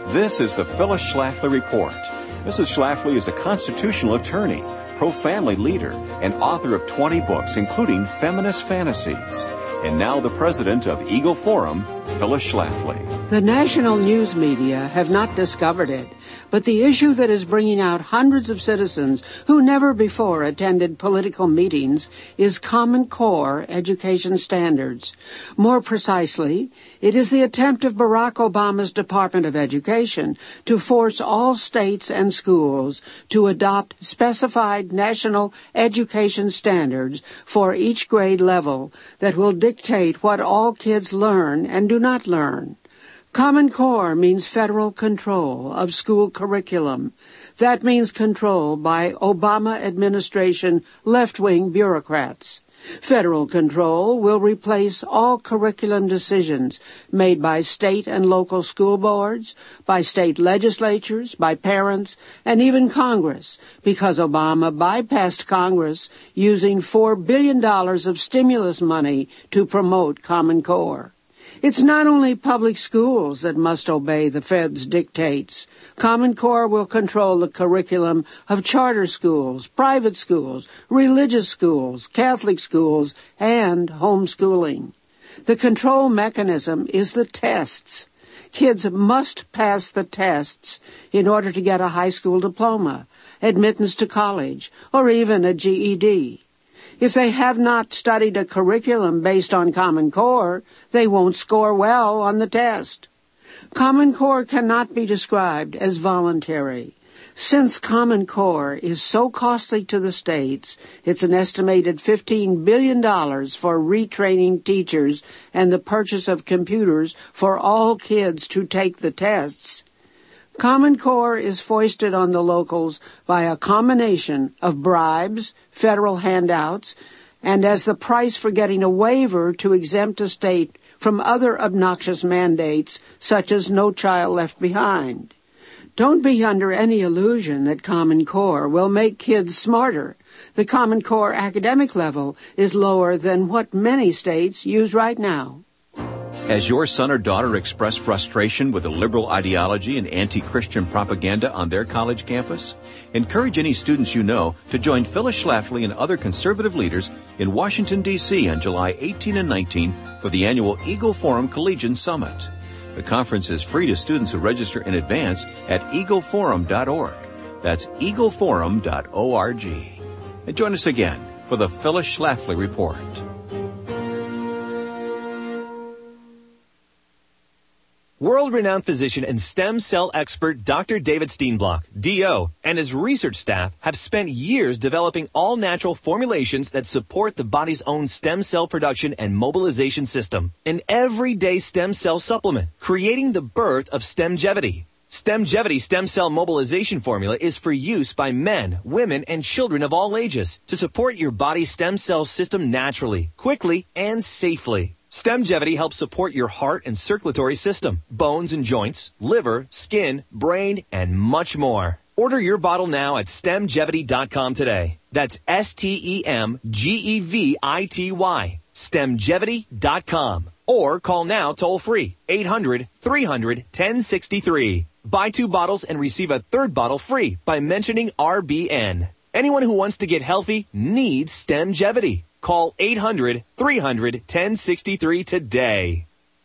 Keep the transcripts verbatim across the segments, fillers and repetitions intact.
This is the Phyllis Schlafly Report. Missus Schlafly is a constitutional attorney, pro-family leader, and author of twenty books, including Feminist Fantasies. And now the president of Eagle Forum, Phyllis Schlafly. The national news media have not discovered it, but the issue that is bringing out hundreds of citizens who never before attended political meetings is Common Core education standards. More precisely, it is the attempt of Barack Obama's Department of Education to force all states and schools to adopt specified national education standards for each grade level that will dictate what all kids learn and do not learn. Common Core means federal control of school curriculum. That means control by Obama administration left-wing bureaucrats. Federal control will replace all curriculum decisions made by state and local school boards, by state legislatures, by parents, and even Congress, because Obama bypassed Congress using four billion dollars of stimulus money to promote Common Core. It's not only public schools that must obey the Fed's dictates. Common Core will control the curriculum of charter schools, private schools, religious schools, Catholic schools, and homeschooling. The control mechanism is the tests. Kids must pass the tests in order to get a high school diploma, admittance to college, or even a G E D. If they have not studied a curriculum based on Common Core, they won't score well on the test. Common Core cannot be described as voluntary. Since Common Core is so costly to the states, it's an estimated fifteen billion dollars for retraining teachers and the purchase of computers for all kids to take the tests. Common Core is foisted on the locals by a combination of bribes, federal handouts, and as the price for getting a waiver to exempt a state from other obnoxious mandates such as No Child Left Behind. Don't be under any illusion that Common Core will make kids smarter. The Common Core academic level is lower than what many states use right now. Has your son or daughter expressed frustration with the liberal ideology and anti-Christian propaganda on their college campus? Encourage any students you know to join Phyllis Schlafly and other conservative leaders in Washington, D C on July eighteenth and nineteenth for the annual Eagle Forum Collegian Summit. The conference is free to students who register in advance at eagle forum dot org. That's eagle forum dot org. And join us again for the Phyllis Schlafly Report. World-renowned physician and stem cell expert Doctor David Steenblock, D O, and his research staff have spent years developing all-natural formulations that support the body's own stem cell production and mobilization system. An everyday stem cell supplement, creating the birth of Stemgevity. Stemgevity stem cell mobilization formula is for use by men, women, and children of all ages to support your body's stem cell system naturally, quickly, and safely. Stemgevity helps support your heart and circulatory system, bones and joints, liver, skin, brain, and much more. Order your bottle now at stemgevity dot com today. That's S T E M G E V I T Y, stemgevity dot com. Or call now toll-free, eight hundred, three hundred, ten sixty-three. Buy two bottles and receive a third bottle free by mentioning R B N. Anyone who wants to get healthy needs Stemgevity. Call eight hundred, three hundred, ten sixty-three today.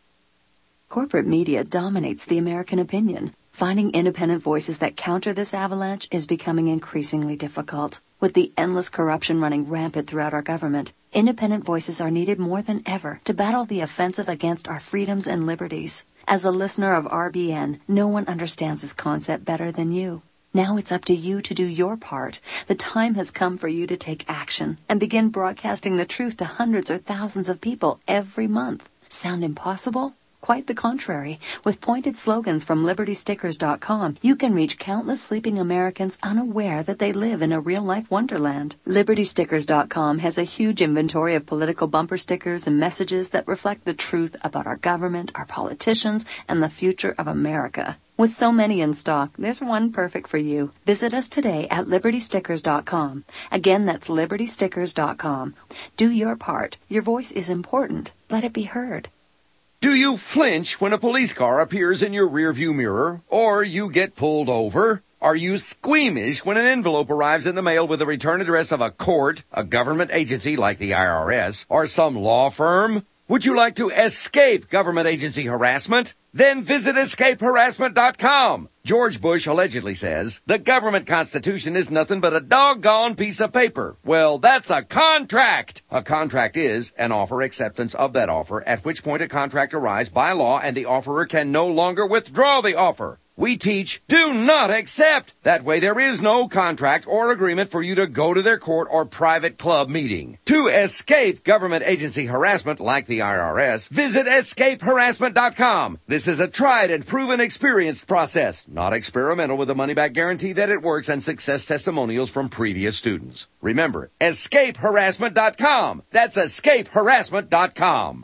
Corporate media dominates the American opinion. Finding independent voices that counter this avalanche is becoming increasingly difficult. With the endless corruption running rampant throughout our government, independent voices are needed more than ever to battle the offensive against our freedoms and liberties. As a listener of R B N, no one understands this concept better than you. Now it's up to you to do your part. The time has come for you to take action and begin broadcasting the truth to hundreds or thousands of people every month. Sound impossible? Quite the contrary. With pointed slogans from liberty stickers dot com, you can reach countless sleeping Americans unaware that they live in a real-life wonderland. liberty stickers dot com has a huge inventory of political bumper stickers and messages that reflect the truth about our government, our politicians, and the future of America. With so many in stock, there's one perfect for you. Visit us today at liberty stickers dot com. Again, that's liberty stickers dot com. Do your part. Your voice is important. Let it be heard. Do you flinch when a police car appears in your rearview mirror, or you get pulled over? Are you squeamish when an envelope arrives in the mail with the return address of a court, a government agency like the I R S, or some law firm? Would you like to escape government agency harassment? Then visit escape harassment dot com. George Bush allegedly says, the government constitution is nothing but a doggone piece of paper. Well, that's a contract. A contract is an offer acceptance of that offer, at which point a contract arrives by law and the offerer can no longer withdraw the offer. We teach, do not accept. That way there is no contract or agreement for you to go to their court or private club meeting. To escape government agency harassment like the I R S, visit escape harassment dot com. This is a tried and proven experienced process, not experimental, with a money-back guarantee that it works and success testimonials from previous students. Remember, escape harassment dot com. That's escape harassment dot com.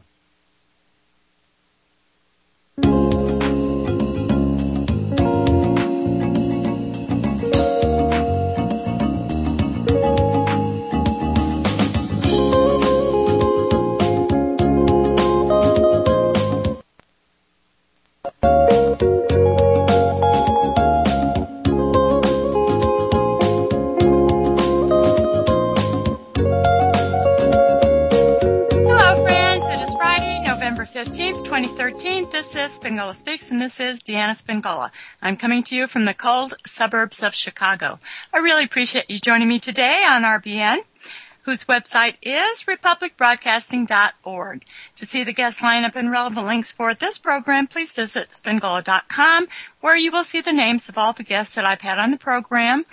fifteenth, twenty thirteen. This is Spingola Speaks, and this is Deanna Spingola. I'm coming to you from the cold suburbs of Chicago. I really appreciate you joining me today on R B N, whose website is republic broadcasting dot org. To see the guest lineup and relevant links for this program, please visit spingola dot com, where you will see the names of all the guests that I've had on the program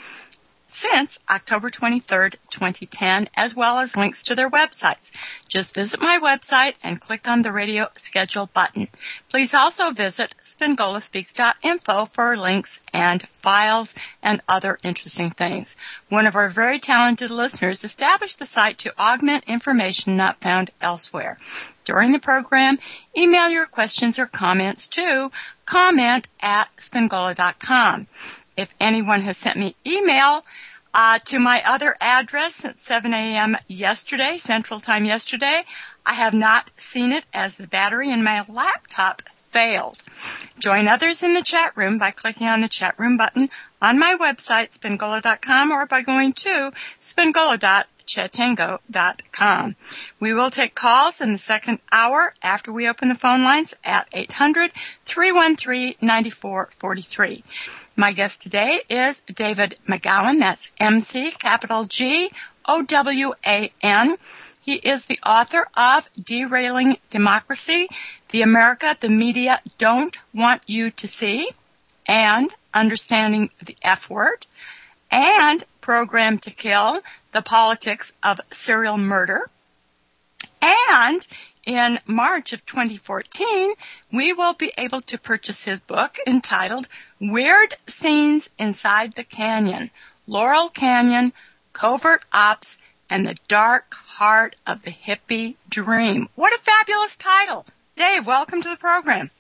since October twenty-third, twenty ten, as well as links to their websites. Just visit my website and click on the radio schedule button. Please also visit spingola speaks dot info for links and files and other interesting things. One of our very talented listeners established the site to augment information not found elsewhere. During the program, email your questions or comments to comment at spingola dot com. If anyone has sent me email uh, to my other address at seven a.m. yesterday, Central Time yesterday, I have not seen it as the battery in my laptop failed. Join others in the chat room by clicking on the chat room button on my website, spingola dot com, or by going to spingola dot chatango dot com. We will take calls in the second hour after we open the phone lines at eight hundred, three one three, nine four four three. My guest today is David McGowan. That's M C, capital G, O W A N. He is the author of Derailing Democracy, The America the Media Don't Want You to See, and Understanding the F Word, and Program to Kill, The Politics of Serial Murder. And in March of twenty fourteen, we will be able to purchase his book entitled Weird Scenes Inside the Canyon, Laurel Canyon, Covert Ops, and the Dark Heart of the Hippie Dream. What a fabulous title. Dave, welcome to the program.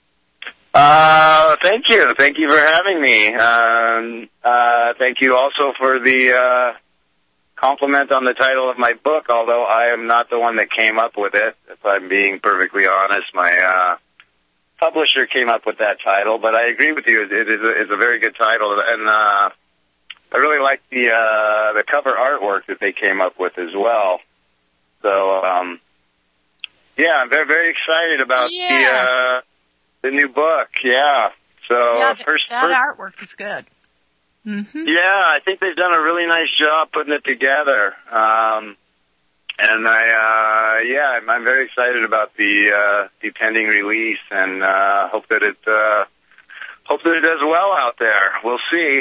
Uh, thank you. Thank you for having me. Um, uh, thank you also for the uh, compliment on the title of my book, although I am not the one that came up with it. If I'm being perfectly honest, my uh, publisher came up with that title, but I agree with you. It is a, it's a very good title, and uh, I really like the uh, the cover artwork that they came up with as well. So, um, yeah, I'm very, very excited about yes. the uh, the new book. Yeah. So yeah, uh, th- first, that first, artwork is good. Mm-hmm. Yeah, I think they've done a really nice job putting it together. Um, and I, uh, yeah, I'm, I'm very excited about the, uh, the pending release, and, uh, hope that it, uh, hope that it does well out there. We'll see.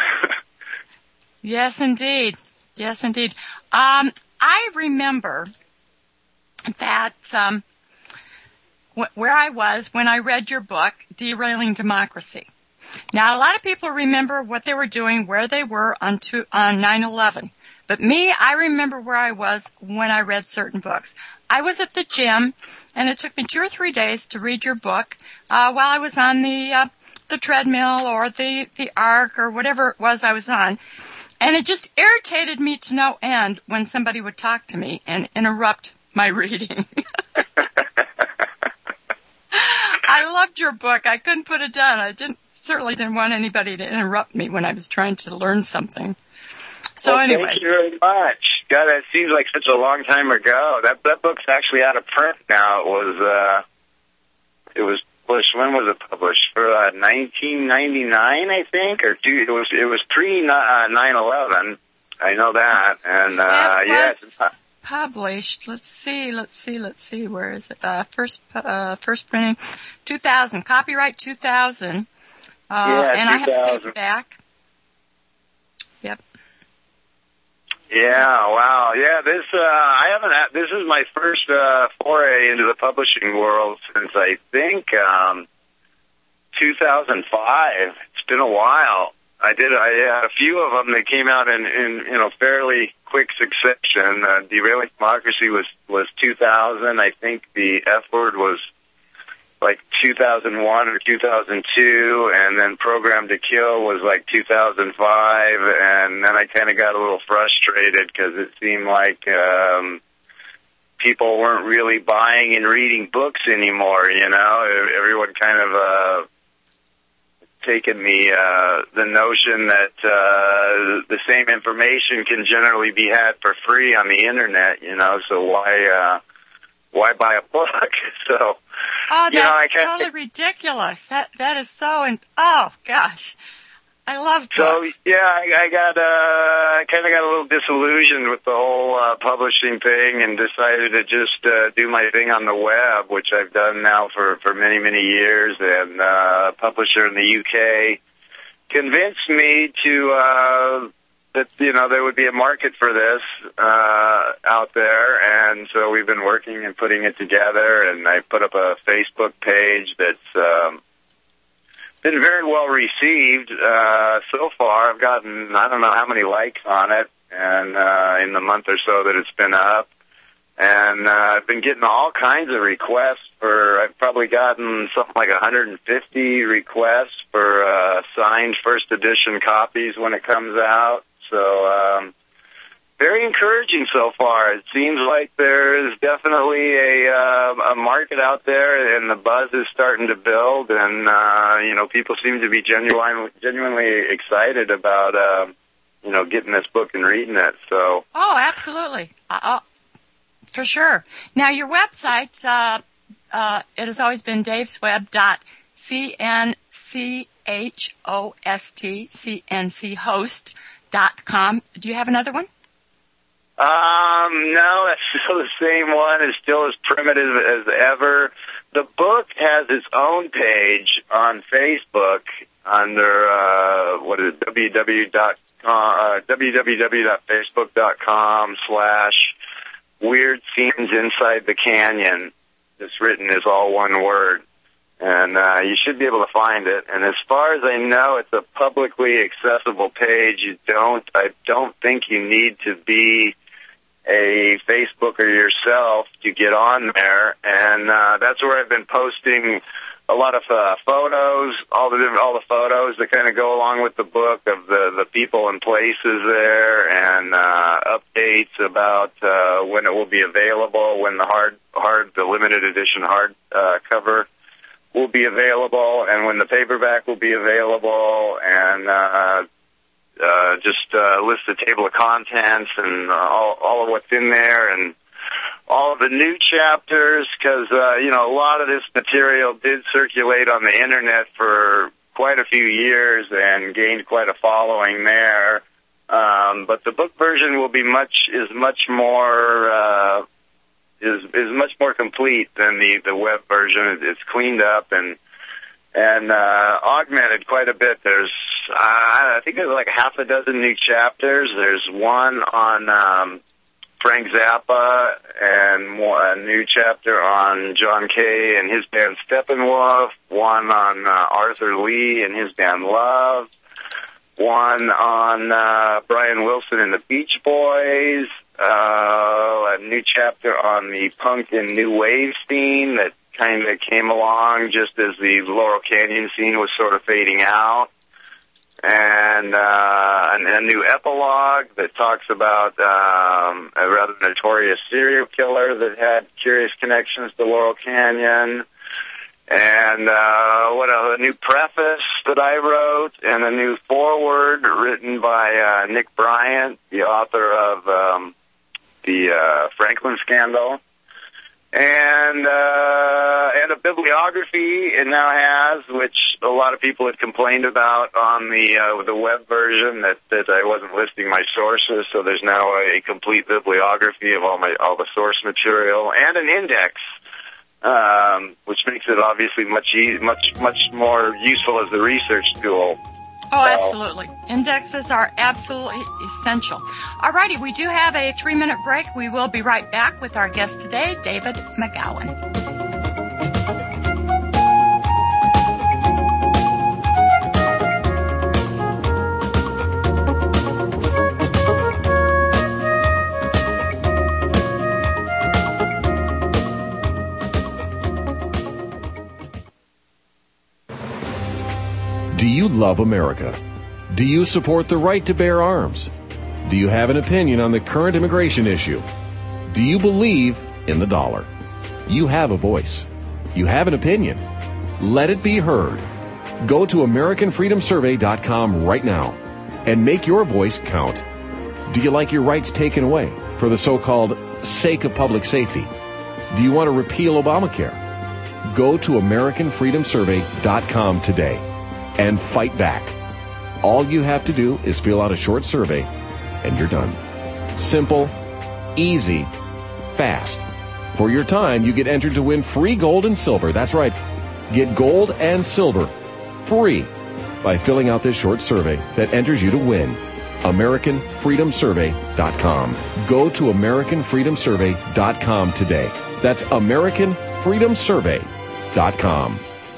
Yes, indeed. Yes, indeed. Um, I remember that, um, wh- where I was when I read your book, Derailing Democracy. Now, a lot of people remember what they were doing, where they were on, two, on nine eleven. But me, I remember where I was when I read certain books. I was at the gym, and it took me two or three days to read your book uh, while I was on the uh, the treadmill or the, the arc or whatever it was I was on. And it just irritated me to no end when somebody would talk to me and interrupt my reading. I loved your book. I couldn't put it down. I didn't certainly didn't want anybody to interrupt me when I was trying to learn something. So well, anyway. Thank you very much. God, that seems like such a long time ago. That that book's actually out of print now. It was uh, it was published. When was it published? For uh, nineteen ninety-nine, I think, or two. It was it was pre nine eleven. I know that, and uh, it yeah. was published. Let's see. Let's see. Let's see. Where is it? Uh, first uh, first printing, two thousand. Copyright two thousand. Uh, yeah, and I have the paperback. Yep. Yeah, wow. Yeah, this, uh, I haven't, had, this is my first, uh, foray into the publishing world since I think, um, two thousand five. It's been a while. I did, I had a few of them that came out in, in, you know, fairly quick succession. Uh, Derailing Democracy was, was two thousand. I think the F Word was like two thousand one or two thousand two, and then Program to Kill was like two thousand five, and then I kind of got a little frustrated because it seemed like um, people weren't really buying and reading books anymore, you know? Everyone kind of uh, taken the, uh, the notion that uh, the same information can generally be had for free on the Internet, you know, so why... Uh, Why buy a book? So, oh, that's you know, I totally ridiculous. That that is so. And oh gosh, I love so, books. So yeah, I, I got uh, I kind of got a little disillusioned with the whole uh, publishing thing, and decided to just uh, do my thing on the web, which I've done now for for many many years. And uh, a publisher in the U K convinced me to. Uh, that, you know, there would be a market for this uh, out there, and so we've been working and putting it together, and I put up a Facebook page that's um, been very well received uh, so far. I've gotten, I don't know how many likes on it, and uh, in the month or so that it's been up, and uh, I've been getting all kinds of requests for, I've probably gotten something like one hundred fifty requests for uh, signed first edition copies when it comes out. So, um, very encouraging so far. It seems like there's definitely a, uh, a market out there, and the buzz is starting to build, and, uh, you know, people seem to be genuinely, genuinely excited about, uh, you know, getting this book and reading it, so. Oh, absolutely. Uh, for sure. Now, your website, uh, uh, it has always been davesweb dot c n c h o s t, C N C host. Dot com. Do you have another one? Um, no, that's still the same one. It's still as primitive as ever. The book has its own page on Facebook under, uh, what is it, www dot facebook.com slash weird scenes inside the canyon. It's written as all one word. And uh, you should be able to find it. And as far as I know, it's a publicly accessible page. You don't, I don't think you need to be a Facebooker yourself to get on there. And uh, that's where I've been posting a lot of uh, photos, all the different, all the photos that kind of go along with the book of the the people and places there, and uh, updates about uh, when it will be available, when the hard hard the limited edition hard uh, cover will be available, and when the paperback will be available, and uh, uh, just uh, list the table of contents and uh, all, all of what's in there, and all of the new chapters, because, uh, you know, a lot of this material did circulate on the Internet for quite a few years and gained quite a following there. Um, but the book version will be much, is much more, uh, is is much more complete than the, the web version. It's cleaned up and and uh, augmented quite a bit. There's uh, I think there's like half a dozen new chapters. There's one on um, Frank Zappa, and a new chapter on John Kay and his band Steppenwolf. One on uh, Arthur Lee and his band Love. One on uh, Brian Wilson and the Beach Boys. Uh, a new chapter on the punk and new wave scene that kind of came along just as the Laurel Canyon scene was sort of fading out. And uh, a, a new epilogue that talks about um, a rather notorious serial killer that had curious connections to Laurel Canyon. And uh, what a, a new preface that I wrote, and a new foreword written by uh, Nick Bryant, the author of um, the uh, Franklin Scandal, and uh, and a bibliography it now has, which a lot of people had complained about on the uh, the web version that, that I wasn't listing my sources. So there's now a complete bibliography of all my all the source material and an index. Um, which makes it obviously much e- much much more useful as a research tool. Oh, absolutely. Indexes are absolutely essential. All righty, we do have a three-minute break. We will be right back with our guest today, David McGowan. Do you love America? Do you support the right to bear arms? Do you have an opinion on the current immigration issue? Do you believe in the dollar? You have a voice. You have an opinion. Let it be heard. Go to American Freedom Survey dot com right now and make your voice count. Do you like your rights taken away for the so-called sake of public safety? Do you want to repeal Obamacare? Go to American Freedom Survey dot com today and fight back. All you have to do is fill out a short survey, and you're done. Simple, easy, fast. For your time, you get entered to win free gold and silver. That's right. Get gold and silver free by filling out this short survey that enters you to win. American Freedom Survey dot com. Go to American Freedom Survey dot com today. That's American Freedom Survey dot com.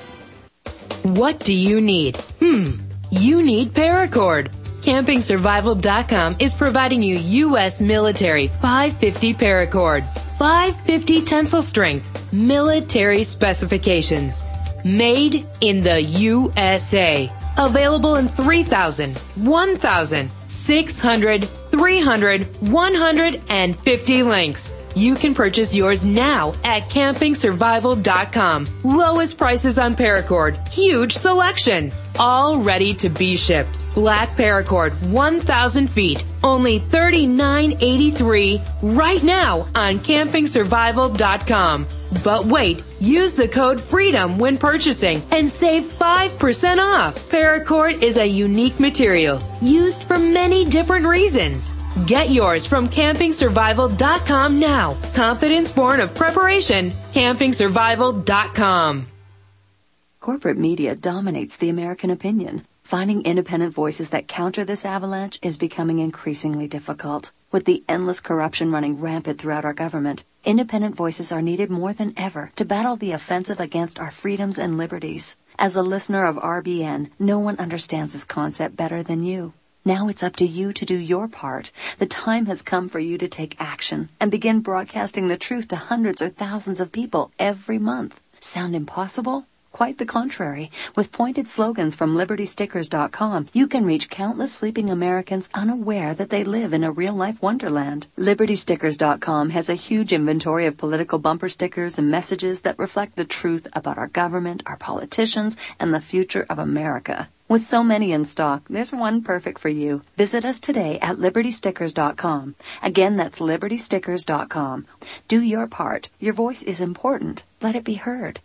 What do you need? Hmm, you need Paracord. Camping Survival dot com is providing you U S military five fifty Paracord. five fifty tensile strength, military specifications. Made in the U S A. Available in three thousand, one thousand, six hundred, three hundred, one hundred, and fifty links. You can purchase yours now at Camping Survival dot com. Lowest prices on Paracord. Huge selection. All ready to be shipped. Black Paracord, one thousand feet. Only thirty-nine eighty-three right now on Camping Survival dot com. But wait, use the code FREEDOM when purchasing and save five percent off. Paracord is a unique material used for many different reasons. Get yours from Camping Survival dot com now. Confidence born of preparation. Camping Survival dot com. Corporate media dominates the American opinion. Finding independent voices that counter this avalanche is becoming increasingly difficult. With the endless corruption running rampant throughout our government, independent voices are needed more than ever to battle the offensive against our freedoms and liberties. As a listener of R B N, no one understands this concept better than you. Now it's up to you to do your part. The time has come for you to take action and begin broadcasting the truth to hundreds or thousands of people every month. Sound impossible? Quite the contrary. With pointed slogans from Liberty Stickers dot com, you can reach countless sleeping Americans unaware that they live in a real-life wonderland. Liberty Stickers dot com has a huge inventory of political bumper stickers and messages that reflect the truth about our government, our politicians, and the future of America. With so many in stock, there's one perfect for you. Visit us today at Liberty Stickers dot com. Again, that's Liberty Stickers dot com. Do your part. Your voice is important. Let it be heard.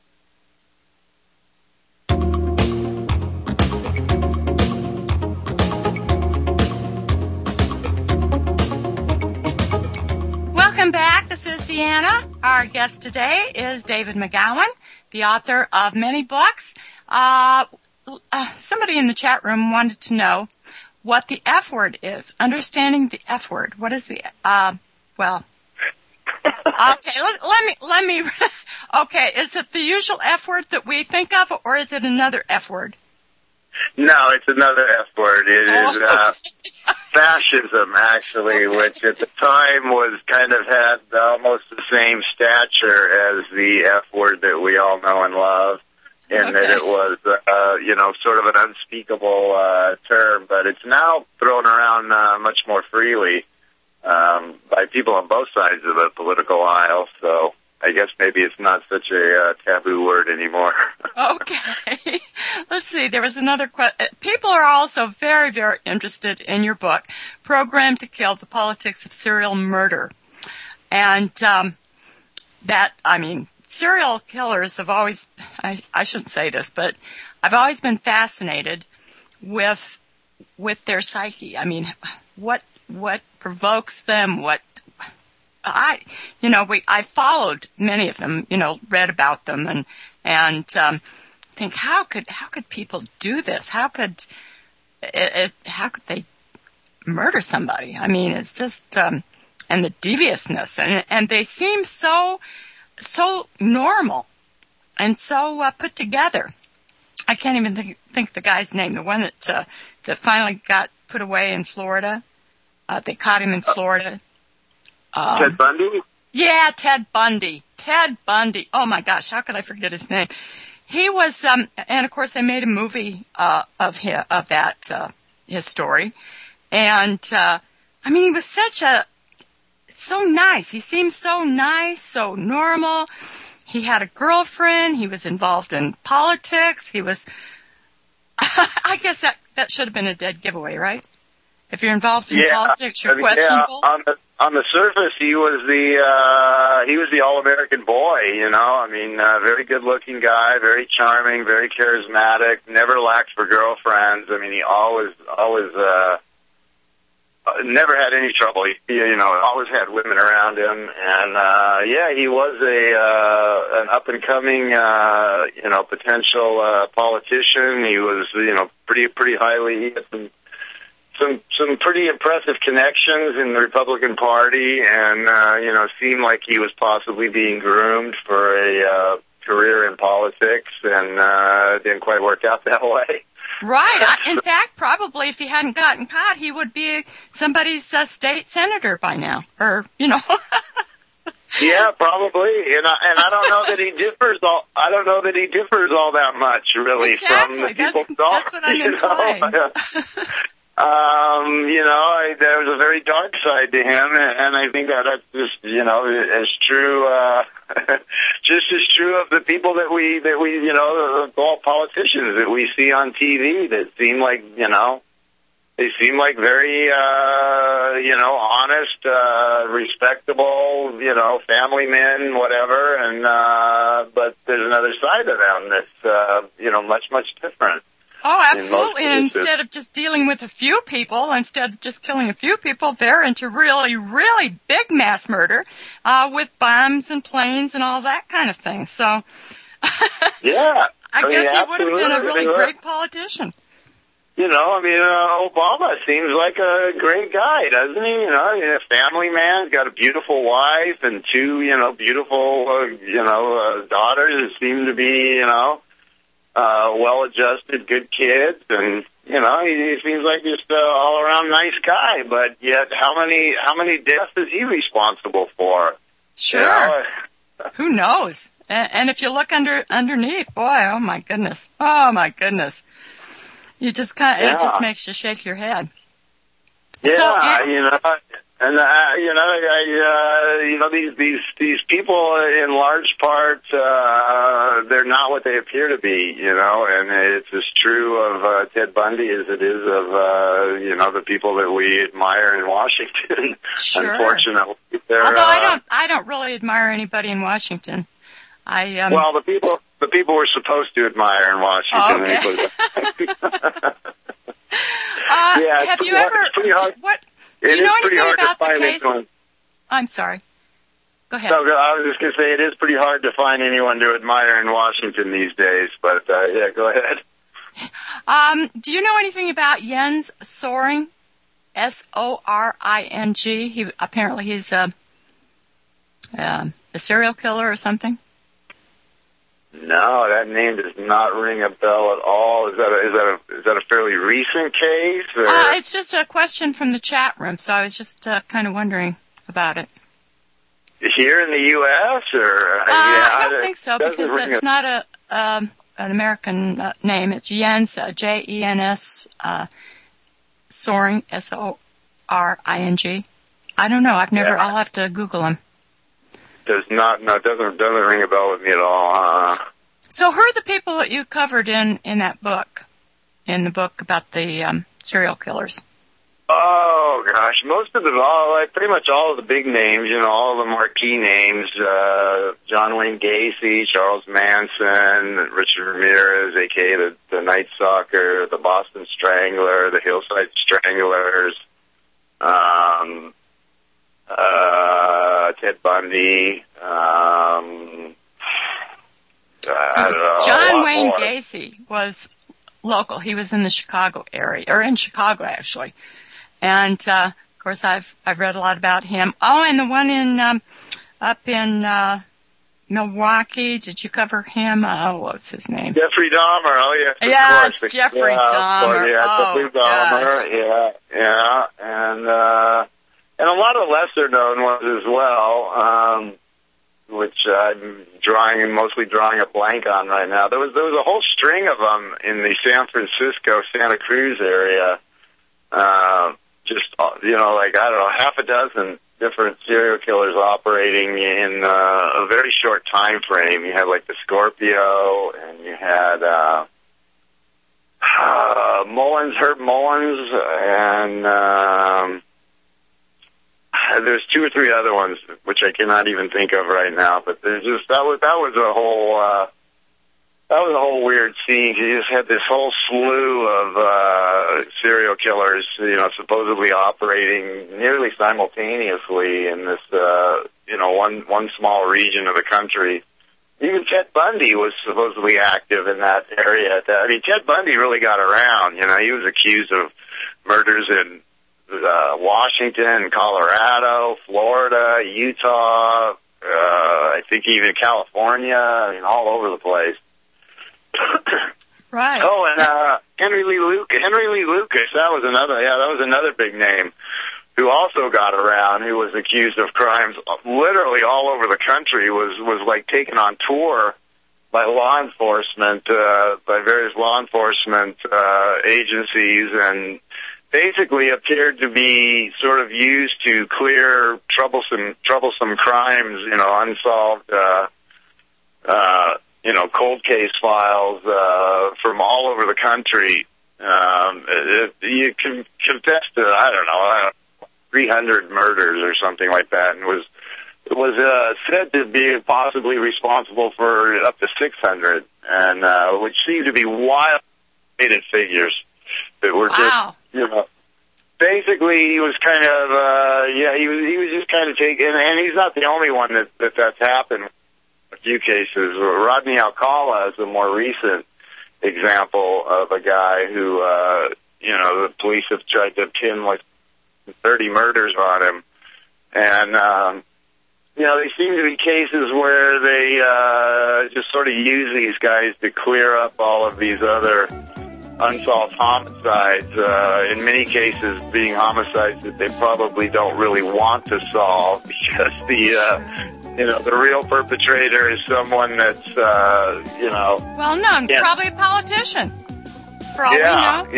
Welcome back. This is Deanna. Our guest today is David McGowan, the author of many books. Uh, uh, somebody in the chat room wanted to know what the F word is. Understanding the F word. What is the, uh, well, okay, let, let me, let me, okay, is it the usual F word that we think of, or is it another F word? No, it's another F word. It oh. is uh, fascism, actually, okay. Which at the time was kind of had almost the same stature as the F word that we all know and love, in okay. that it was, uh, you know, sort of an unspeakable uh, term. But it's now thrown around uh, much more freely um, by people on both sides of the political aisle. So I guess maybe it's not such a uh, taboo word anymore. Okay. Let's see. There was another question. People are also very, very interested in your book, Programmed to Kill, The Politics of Serial Murder. And um, that, I mean, serial killers have always, I, I shouldn't say this, but I've always been fascinated with with their psyche. I mean, what what provokes them, what I, you know, we, I followed many of them, you know, read about them and, and, um, think how could, how could people do this? How could, it, it, how could they murder somebody? I mean, it's just, um, and the deviousness and, and they seem so, so normal and so, uh, put together. I can't even think, think the guy's name, the one that, uh, that finally got put away in Florida. Uh, they caught him in Florida. Um, Ted Bundy? Yeah, Ted Bundy. Ted Bundy. Oh, my gosh, how could I forget his name? He was, um, and, of course, they made a movie uh, of his, of that, uh, his story. And, uh, I mean, he was such a, so nice. He seemed so nice, so normal. He had a girlfriend. He was involved in politics. He was, I guess that, that should have been a dead giveaway, right? If you're involved in yeah, politics, you're I mean, questionable. Yeah, on the on the surface, he was the uh, he was the all-American boy. You know, I mean, uh, very good-looking guy, very charming, very charismatic. Never lacked for girlfriends. I mean, he always always uh, never had any trouble. He, you know, always had women around him, and uh, yeah, he was a uh, an up-and-coming uh, you know potential uh, politician. He was you know pretty pretty highly. He had some. Some some pretty impressive connections in the Republican Party, and uh, you know, seemed like he was possibly being groomed for a uh, career in politics, and uh, didn't quite work out that way. Right. In fact, probably if he hadn't gotten caught, he would be somebody's uh, state senator by now, or you know. Yeah, probably, and I, and I don't know that he differs all. I don't know that he differs all that much, really, exactly. from the people. That's, that's what I'm implying. Um, you know, I, there was a very dark side to him, and, and I think that that's just, you know, as true, uh, just as true of the people that we, that we, you know, all politicians that we see on T V that seem like, you know, they seem like very, uh, you know, honest, uh, respectable, you know, family men, whatever, and, uh, but there's another side of them that's, uh, you know, much, much different. Oh, absolutely. And instead of just dealing with a few people, instead of just killing a few people, they're into really, really big mass murder, uh, with bombs and planes and all that kind of thing. So, yeah. I, I mean, guess he would have been a really yeah. great politician. You know, I mean, uh, Obama seems like a great guy, doesn't he? You know, he's a family man, got a beautiful wife and two, you know, beautiful, uh, you know, uh, daughters that seem to be, you know, Uh, well-adjusted, good kids, and you know he, he seems like just an all-around nice guy. But yet, how many how many deaths is he responsible for? Sure, you know? Who knows? And, and if you look under underneath, boy, oh my goodness, oh my goodness, you just kind of, yeah. it just makes you shake your head. Yeah, so, and, you know. And uh, you know, I, uh, you know, these these these people, in large part, uh, they're not what they appear to be. You know, and it's as true of uh, Ted Bundy as it is of uh, you know the people that we admire in Washington. Sure. Unfortunately, although uh, I don't, I don't really admire anybody in Washington. I um, well, the people the people we're supposed to admire in Washington. Okay. uh, yeah, have you hard, ever? What? Do it you know is pretty anything hard about to the find case? anyone. I'm sorry. Go ahead. No, I was just going to say it is pretty hard to find anyone to admire in Washington these days. But uh, yeah, go ahead. Um, do you know anything about Jens Soring? S O R I N G. He apparently he's a uh, a serial killer or something. No, that name does not ring a bell at all. Is that a, is that a, is that a fairly recent case? Or? Uh, it's just a question from the chat room, so I was just uh, kind of wondering about it. Here in the U S or? Uh, yeah, I don't I, think so because it's a... not a um, an American uh, name. It's Jens, uh, J E N S, uh, Soring, S O R I N G. I don't know. I've never. Yeah. I'll have to Google him. does not, no, it doesn't, doesn't ring a bell with me at all. Uh, so who are the people that you covered in, in that book, in the book about the um, serial killers? Oh, gosh, most of the, all, like, pretty much all of the big names, you know, all of the marquee names, uh, John Wayne Gacy, Charles Manson, Richard Ramirez, a k a the, the Night Stalker, the Boston Strangler, the Hillside Stranglers, um, uh, Ted Bundy, um, I don't know. John Wayne more. Gacy was local. He was in the Chicago area, or in Chicago, actually. And, uh, of course, I've I've read a lot about him. Oh, and the one in um, up in uh, Milwaukee. Did you cover him? Oh, what's his name? Jeffrey Dahmer. Oh, yes. Yeah, course. Jeffrey yeah, Dahmer. Yeah, oh, Jeffrey Dahmer. Gosh. Yeah, yeah, and uh, and a lot of lesser known ones as well, um, which I'm drawing mostly drawing a blank on right now. There was there was a whole string of them in the San Francisco, Santa Cruz area. Uh, just, you know, like, I don't know, half a dozen different serial killers operating in uh, a very short time frame. You had, like, the Scorpio, and you had uh, uh, Mullins, Herb Mullins, and um, there's two or three other ones, which I cannot even think of right now. But there's just, that was, that was a whole... Uh, That was a whole weird scene. You just had this whole slew of uh, serial killers, you know, supposedly operating nearly simultaneously in this, uh, you know, one one small region of the country. Even Ted Bundy was supposedly active in that area. I mean, Ted Bundy really got around. You know, he was accused of murders in uh, Washington, Colorado, Florida, Utah, uh, I think even California. I mean, all over the place. Right. Oh, and uh, Henry Lee Lucas. Henry Lee Lucas. That was another. Yeah, that was another big name who also got around. Who was accused of crimes literally all over the country. Was was like taken on tour by law enforcement, uh, by various law enforcement uh, agencies, and basically appeared to be sort of used to clear troublesome troublesome crimes. You know, unsolved. Uh, uh, you know, cold case files uh, from all over the country. Um, it, you can confess to, I don't know, three hundred murders or something like that, and was was uh, said to be possibly responsible for up to six hundred, and uh, which seemed to be wild figures that were wow. just, you know, basically he was kind of, uh, yeah, he was he was just kind of taking, and, and he's not the only one that, that that's happened. A few cases. Rodney Alcala is a more recent example of a guy who, uh, you know, the police have tried to pin like thirty murders on him. And, um, you know, they seem to be cases where they uh, just sort of use these guys to clear up all of these other unsolved homicides, uh, in many cases being homicides that they probably don't really want to solve because the, uh, you know, the real perpetrator is someone that's, uh, you know... Well known, yeah. Probably a politician, for all yeah. we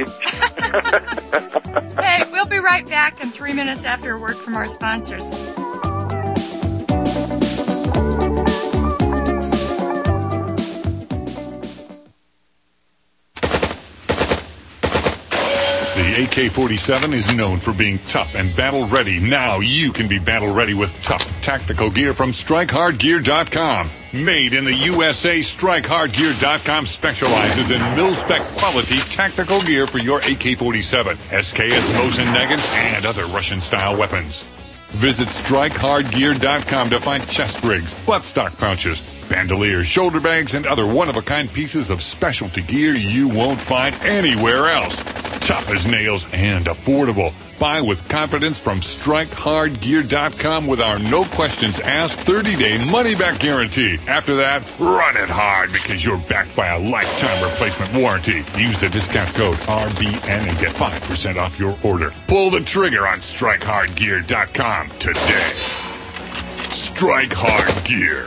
know. Hey, we'll be right back in three minutes after a word from our sponsors. The A K forty-seven is known for being tough and battle-ready. Now you can be battle-ready with tough tactical gear from Strike Hard Gear dot com. Made in the U S A, Strike Hard Gear dot com specializes in mil-spec quality tactical gear for your A K forty-seven, S K S Mosin Nagant, and other Russian-style weapons. Visit Strike Hard Gear dot com to find chest rigs, buttstock pouches, bandoliers, shoulder bags, and other one-of-a-kind pieces of specialty gear you won't find anywhere else. Tough as nails and affordable. Buy with confidence from Strike Hard Gear dot com with our no-questions-asked thirty-day money-back guarantee. After that, run it hard because you're backed by a lifetime replacement warranty. Use the discount code R B N and get five percent off your order. Pull the trigger on Strike Hard Gear dot com today. Strike Hard Gear.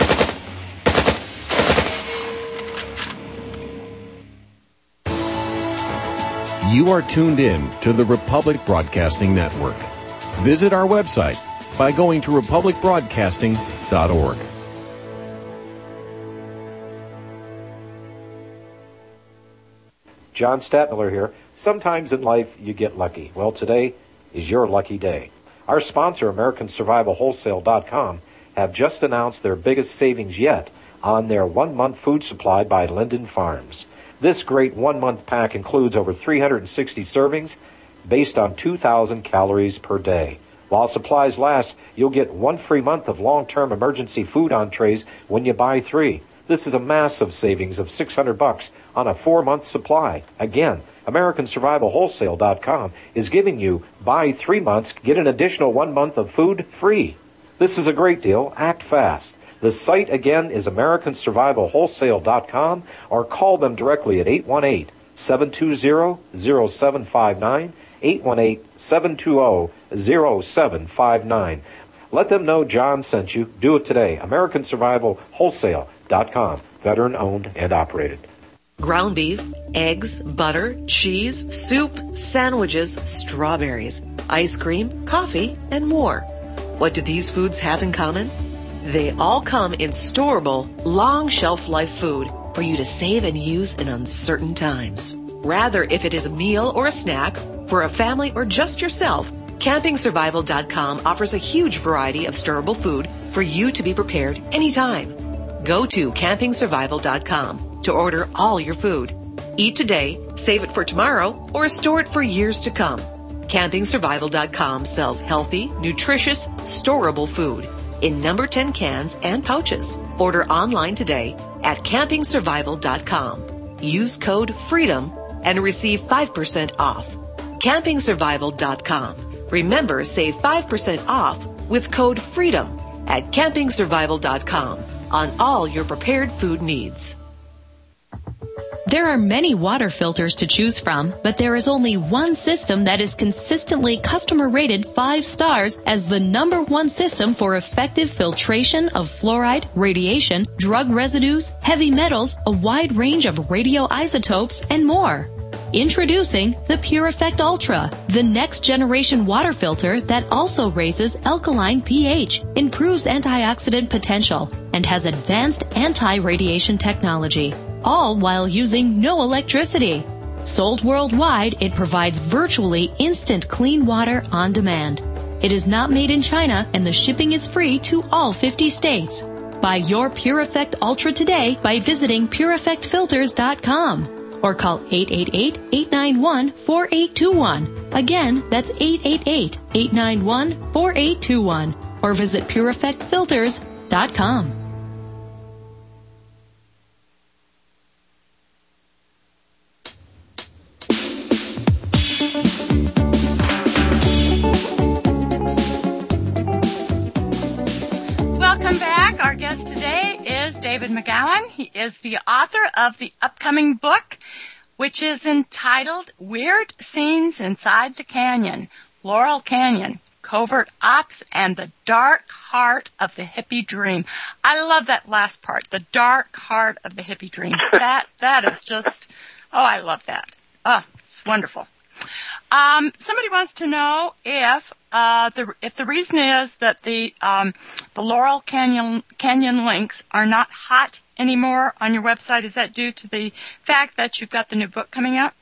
You are tuned in to the Republic Broadcasting Network. Visit our website by going to republic broadcasting dot org. John Stadtmiller here. Sometimes in life you get lucky. Well, today is your lucky day. Our sponsor, American Survival Wholesale dot com, have just announced their biggest savings yet on their one-month food supply by Linden Farms. This great one-month pack includes over three hundred sixty servings based on two thousand calories per day. While supplies last, you'll get one free month of long-term emergency food entrees when you buy three. This is a massive savings of six hundred bucks on a four-month supply. Again, American Survival Wholesale dot com is giving you buy three months, get an additional one month of food free. This is a great deal. Act fast. The site again is American Survival Wholesale dot com, or call them directly at eight one eight, seven two zero, zero seven five nine, eight one eight, seven two zero, zero seven five nine. Let them know John sent you. Do it today. American Survival Wholesale dot com, veteran owned and operated. Ground beef, eggs, butter, cheese, soup, sandwiches, strawberries, ice cream, coffee, and more. What do these foods have in common? They all come in storable, long shelf life food for you to save and use in uncertain times. Rather, if it is a meal or a snack, for a family or just yourself, Camping Survival dot com offers a huge variety of storable food for you to be prepared anytime. Go to Camping Survival dot com to order all your food. Eat today, save it for tomorrow, or store it for years to come. Camping Survival dot com sells healthy, nutritious, storable food in number ten cans and pouches. Order online today at Camping Survival dot com. Use code FREEDOM and receive five percent off. Camping Survival dot com. Remember, save five percent off with code FREEDOM at Camping Survival dot com on all your prepared food needs. There are many water filters to choose from, but there is only one system that is consistently customer rated five stars as the number one system for effective filtration of fluoride, radiation, drug residues, heavy metals, a wide range of radioisotopes, and more. Introducing the Pure Effect Ultra, the next generation water filter that also raises alkaline pH, improves antioxidant potential, and has advanced anti-radiation technology, all while using no electricity. Sold worldwide, it provides virtually instant clean water on demand. It is not made in China, and the shipping is free to all fifty states. Buy your Pure Effect Ultra today by visiting Pure Effect Filters dot com. Or call eight eight eight, eight nine one, four eight two one. Again, that's eight eight eight, eight nine one, four eight two one. Or visit Pure Effect Filters dot com. Welcome back. Our guest today is David McGowan. He is the author of the upcoming book, which is entitled Weird Scenes Inside the Canyon, Laurel Canyon, Covert Ops, and the Dark Heart of the Hippie Dream. I love that last part, the dark heart of the hippie dream. That That is just, oh, I love that. Oh, it's wonderful. Um, somebody wants to know if uh, the if the reason is that the um, the Laurel Canyon Canyon links are not hot anymore on your website. Is that due to the fact that you've got the new book coming out?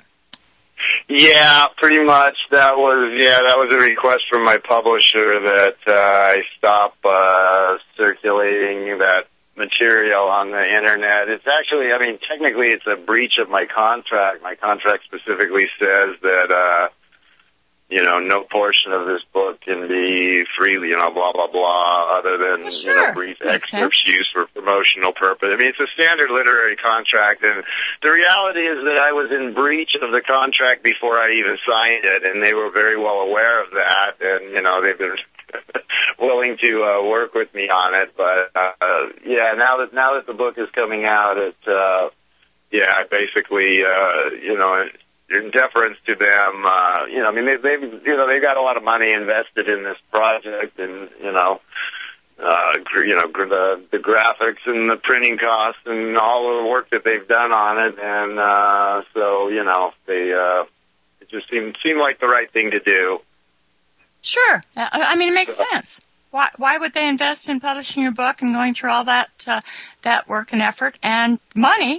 Yeah, pretty much. That was yeah, that was a request from my publisher that uh, I stop uh, circulating that material on the internet. It's actually, I mean, technically it's a breach of my contract. My contract specifically says that, uh, you know, no portion of this book can be freely, you know, blah, blah, blah, other than, well, sure. you know, brief Makes excerpts sense. Used for promotional purpose. I mean, it's a standard literary contract, and the reality is that I was in breach of the contract before I even signed it, and they were very well aware of that, and, you know, they've been willing to uh, work with me on it, but uh, yeah, now that now that the book is coming out, it uh, yeah, I basically uh, you know, in deference to them, uh, you know, I mean they they've you know they've got a lot of money invested in this project, and you know, uh, you know the the graphics and the printing costs and all the work that they've done on it, and uh, so you know they uh, it just seemed seemed like the right thing to do. Sure. I mean, it makes sense. Why why would they invest in publishing your book and going through all that uh, that work and effort and money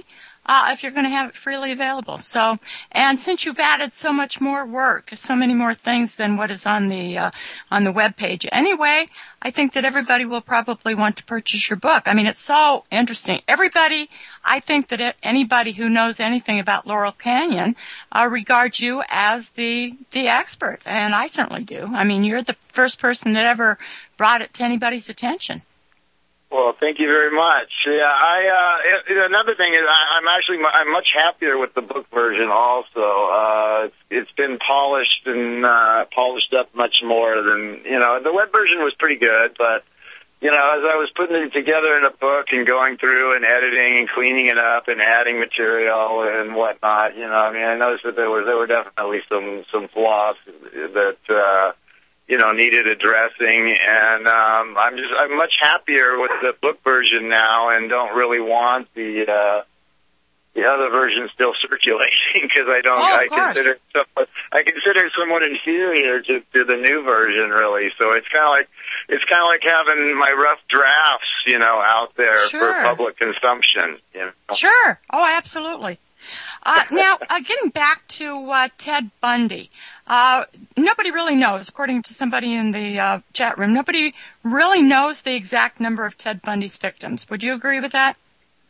uh, if you're going to have it freely available. So, and since you've added so much more work, so many more things than what is on the uh, on the web page anyway, I think that everybody will probably want to purchase your book. I mean, it's so interesting. Everybody, I think that it, anybody who knows anything about Laurel Canyon uh, regards you as the the expert, and I certainly do. I mean, you're the first person that ever brought it to anybody's attention. Well, thank you very much. Yeah, I. Uh, it, another thing is, I, I'm actually I'm much happier with the book version. Also, uh, it's, it's been polished and uh, polished up much more than you know. The web version was pretty good, but you know, as I was putting it together in a book and going through and editing and cleaning it up and adding material and whatnot, you know, I mean, I noticed that there was there were definitely some some flaws that. Uh, you know, needed addressing, and um, I'm just I'm much happier with the book version now, and don't really want the uh, the other version still circulating because I don't. Oh, of I course. consider somewhat, I consider it somewhat inferior to, to the new version, really. So it's kind of like it's kind of like having my rough drafts, you know, out there Sure. for public consumption. You know? Sure. Oh, absolutely. Uh, now, uh, getting back to uh, Ted Bundy, uh, nobody really knows, according to somebody in the uh, chat room, nobody really knows the exact number of Ted Bundy's victims. Would you agree with that?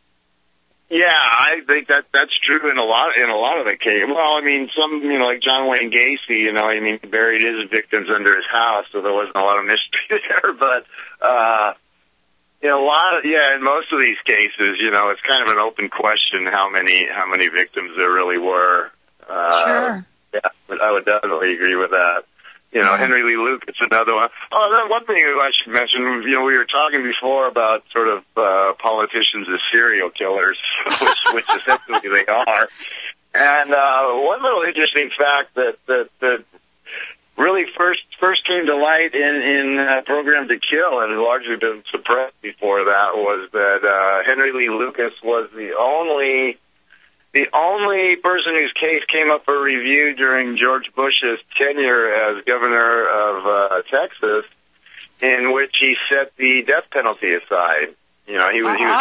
Yeah, I think that that's true in a lot in a lot of the cases. Well, I mean, some you know, like John Wayne Gacy, you know, I mean, he buried his victims under his house, so there wasn't a lot of mystery there. But uh, you know, a lot of yeah, in most of these cases, you know, it's kind of an open question how many how many victims there really were. Uh, Sure. Yeah, but I would definitely agree with that. You know, Henry Lee Lucas, another one. Oh, then one thing I should mention, you know, we were talking before about sort of uh, politicians as serial killers, which, which essentially they are. And uh, one little interesting fact that, that, that really first first came to light in, in uh, Program to Kill and had largely been suppressed before that was that uh, Henry Lee Lucas was the only... The only person whose case came up for review during George Bush's tenure as governor of uh, Texas, in which he set the death penalty aside. You know, he was he was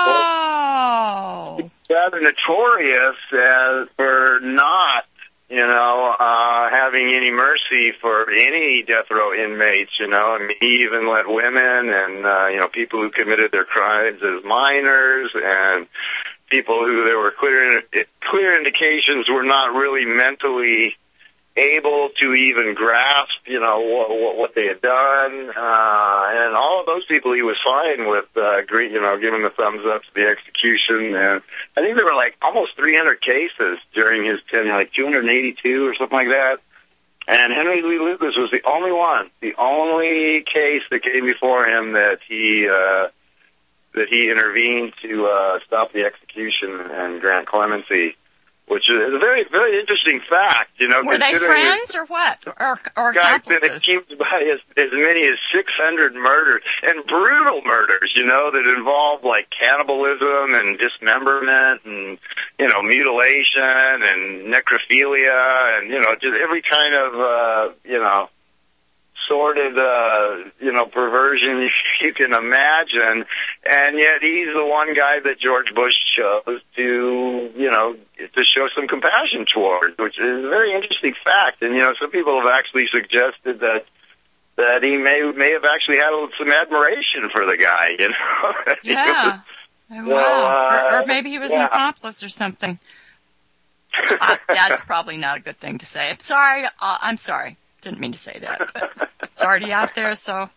kind of notorious, rather notorious as for not, you know, uh, having any mercy for any death row inmates. You know, I mean, he even let women and uh, you know people who committed their crimes as minors and people who there were clear clear indications were not really mentally able to even grasp, you know, what, what they had done, uh, and all of those people he was fine with, uh, agree, you know, giving the thumbs up to the execution. And I think there were like almost three hundred cases during his tenure, like two hundred eighty-two or something like that. And Henry Lee Lucas was the only one, the only case that came before him that he. Uh, that he intervened to uh, stop the execution and grant clemency, which is a very, very interesting fact. You know, were they friends or what, or, or guys that accomplices? accused by as, as many as six hundred murders and brutal murders. You know, that involved like cannibalism and dismemberment and you know mutilation and necrophilia and you know just every kind of uh, you know. sordid, uh, you know, perversion you can imagine, and yet he's the one guy that George Bush chose to, you know, to show some compassion towards, which is a very interesting fact. And, you know, some people have actually suggested that that he may may have actually had some admiration for the guy, you know? Yeah. Wow. Well, uh, or, or maybe he was yeah. an accomplice or something. uh, that's probably not a good thing to say. I'm sorry. Uh, I'm sorry. Didn't mean to say that, but it's already out there, so.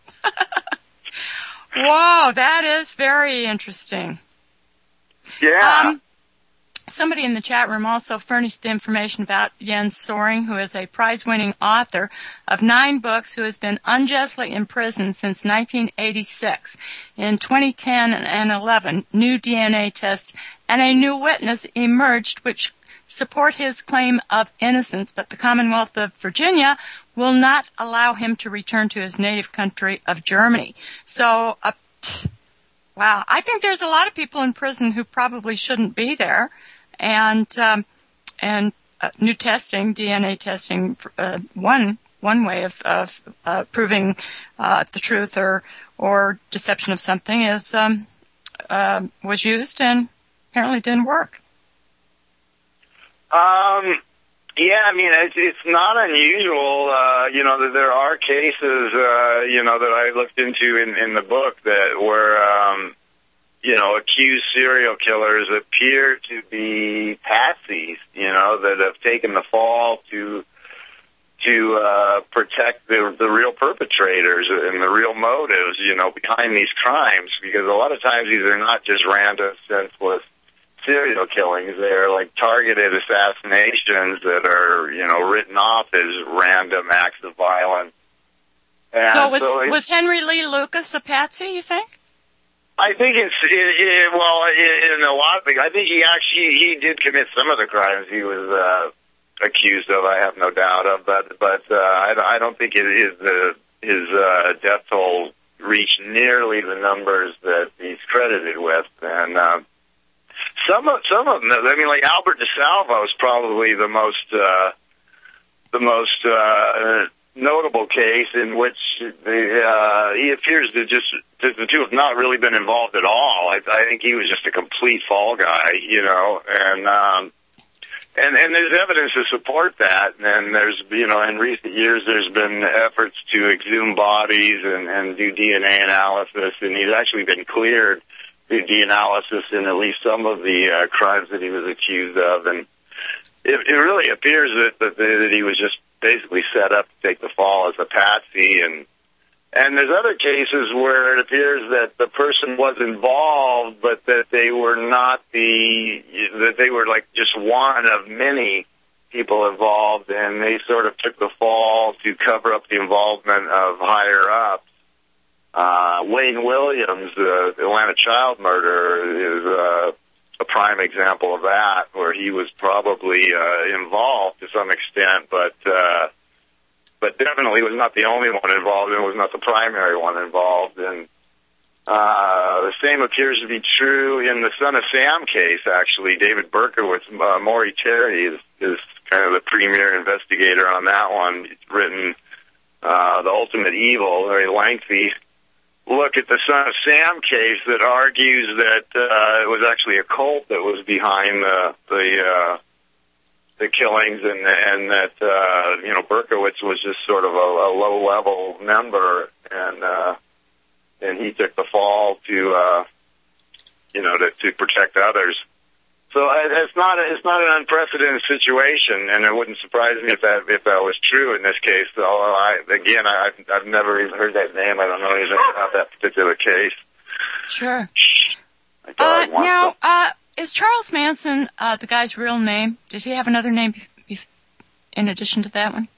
Whoa, that is very interesting. Yeah. Um, somebody in the chat room also furnished the information about Jens Soring, who is a prize-winning author of nine books who has been unjustly imprisoned since nineteen eighty-six. In twenty ten and eleven, new D N A tests and a new witness emerged which support his claim of innocence, but the Commonwealth of Virginia will not allow him to return to his native country of Germany. So, uh, wow, I think there's a lot of people in prison who probably shouldn't be there, and um, and uh, new testing, D N A testing, uh, one one way of, of uh, proving uh, the truth or or deception of something is um, uh, was used and apparently didn't work. Um, yeah, I mean, it's, it's not unusual, uh, you know, that there are cases, uh, you know, that I looked into in, in the book that were, um, you know, accused serial killers appear to be patsies, you know, that have taken the fall to to uh, protect the, the real perpetrators and the real motives, you know, behind these crimes. Because a lot of times these are not just random, senseless serial killings. They're like targeted assassinations that are, you know, written off as random acts of violence. And so was so was Henry Lee Lucas a patsy, you think? I think it's, it, it, well, in, in a lot of things, I think he actually, he did commit some of the crimes he was, uh, accused of, I have no doubt of, but, but, uh, I, I don't think it is the, his, uh, death toll reached nearly the numbers that he's credited with. And, um, some of, some of them, I mean, like Albert DeSalvo is probably the most, uh, the most, uh, notable case in which the, uh, he appears to just, to, to have not really been involved at all. I, I think he was just a complete fall guy, you know, and, um, and, and there's evidence to support that. And there's, you know, in recent years, there's been efforts to exhume bodies and, and do D N A analysis, and he's actually been cleared through D N A analysis in at least some of the uh, crimes that he was accused of. And it, it really appears that, that, that he was just basically set up to take the fall as a patsy. And and there's other cases where it appears that the person was involved, but that they were not the, that they were like just one of many people involved, and they sort of took the fall to cover up the involvement of higher ups. Uh, Wayne Williams, the uh, Atlanta child murderer, is uh, a prime example of that, where he was probably uh, involved to some extent, but uh, but definitely was not the only one involved, and was not the primary one involved. And uh, the same appears to be true in the Son of Sam case, actually. David Berkowitz, uh, Maury Terry is, is kind of the premier investigator on that one. He's written uh, The Ultimate Evil, very lengthy look at the Son of Sam case that argues that uh, it was actually a cult that was behind the the, uh, the killings, and and that uh, you know Berkowitz was just sort of a, a low level member, and uh, and he took the fall to uh, you know to, to protect others. So it's not a, it's not an unprecedented situation, and it wouldn't surprise me if that if that was true in this case. Although I again I, I've, I've never even heard that name. I don't know anything about that particular case. Sure. Uh, now, uh, is Charles Manson uh, the guy's real name? Did he have another name be- be- in addition to that one?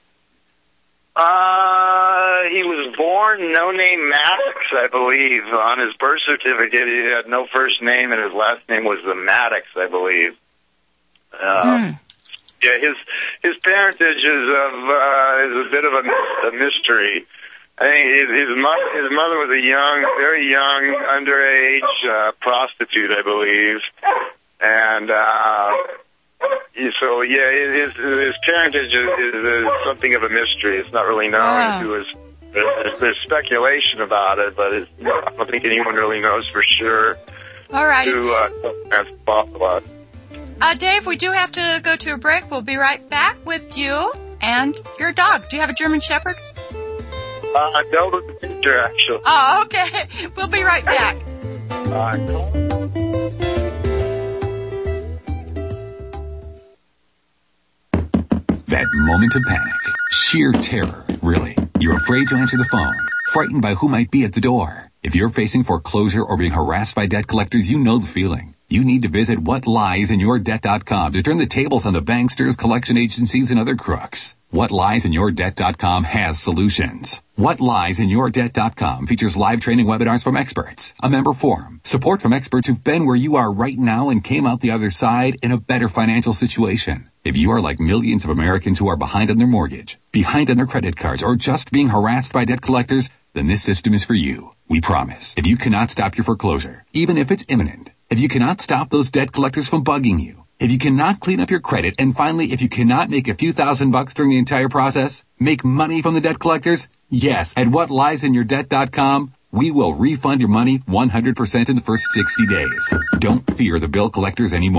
Uh, he was born no name Maddox, I believe. On his birth certificate, he had no first name, and his last name was the Maddox, I believe. Uh, hmm. Yeah, his his parentage is of uh, is a bit of a, a mystery. I think his his mother his mother was a young, very young, underage uh, prostitute, I believe, and. Uh, So yeah, his his parentage is, is, is something of a mystery. It's not really known. Wow. Who is there's, there's speculation about it, but it's, I don't think anyone really knows for sure. All right. Who uh, that's possible. Uh, Dave, we do have to go to a break. We'll be right back with you and your dog. Do you have a German Shepherd? Uh, no, the picture actually. Oh, okay. We'll be right back. Uh, That moment of panic. Sheer terror, really. You're afraid to answer the phone. Frightened by who might be at the door. If you're facing foreclosure or being harassed by debt collectors, you know the feeling. You need to visit what lies in your debt dot com to turn the tables on the banksters, collection agencies, and other crooks. what lies in your debt dot com has solutions. what lies in your debt dot com features live training webinars from experts, a member forum, support from experts who've been where you are right now and came out the other side in a better financial situation. If you are like millions of Americans who are behind on their mortgage, behind on their credit cards, or just being harassed by debt collectors, then this system is for you. We promise. If you cannot stop your foreclosure, even if it's imminent, if you cannot stop those debt collectors from bugging you, if you cannot clean up your credit, and finally, if you cannot make a few thousand bucks during the entire process, make money from the debt collectors, yes, at what lies in your debt dot com, we will refund your money one hundred percent in the first sixty days. Don't fear the bill collectors anymore.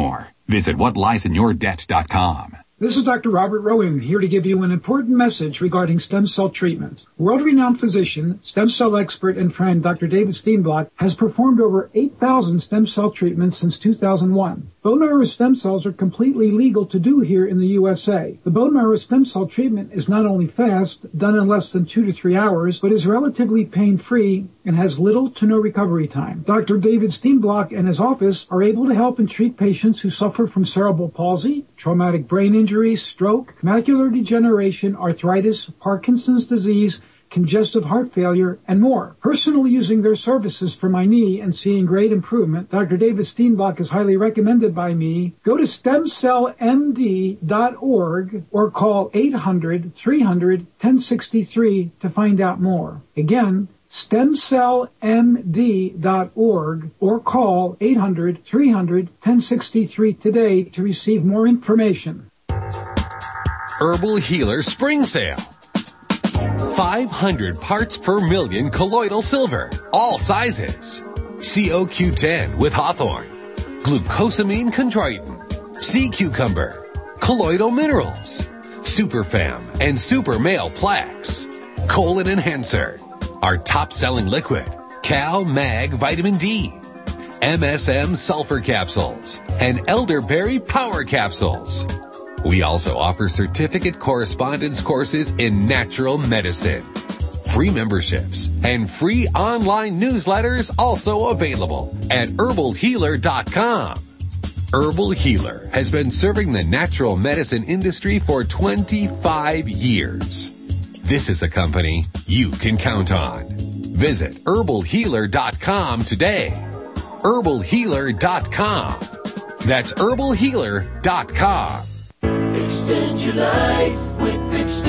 Visit what lies in your debt dot com. This is Doctor Robert Rowan, here to give you an important message regarding stem cell treatment. World-renowned physician, stem cell expert, and friend Doctor David Steenblock has performed over eight thousand stem cell treatments since two thousand one. Bone marrow stem cells are completely legal to do here in the U S A. The bone marrow stem cell treatment is not only fast, done in less than two to three hours, but is relatively pain-free and has little to no recovery time. Doctor David Steenblock and his office are able to help and treat patients who suffer from cerebral palsy, traumatic brain injury, stroke, macular degeneration, arthritis, Parkinson's disease, congestive heart failure, and more. Personally using their services for my knee and seeing great improvement, Doctor David Steenblock is highly recommended by me. Go to stem cell m d dot org or call eight hundred, three hundred, ten sixty-three to find out more. Again, stem cell m d dot org or call eight hundred, three hundred, ten sixty-three today to receive more information. Herbal Healer Spring Sale. five hundred parts per million colloidal silver, all sizes. C O Q ten with hawthorn, glucosamine chondroitin, sea cucumber, colloidal minerals, superfam and super male plaques, colon enhancer, our top-selling liquid, Cal Mag Vitamin D, M S M sulfur capsules, and elderberry power capsules. We also offer certificate correspondence courses in natural medicine. Free memberships and free online newsletters also available at herbal healer dot com. Herbal Healer has been serving the natural medicine industry for twenty-five years. This is a company you can count on. Visit herbal healer dot com today. herbal healer dot com. That's herbal healer dot com. Extend your life with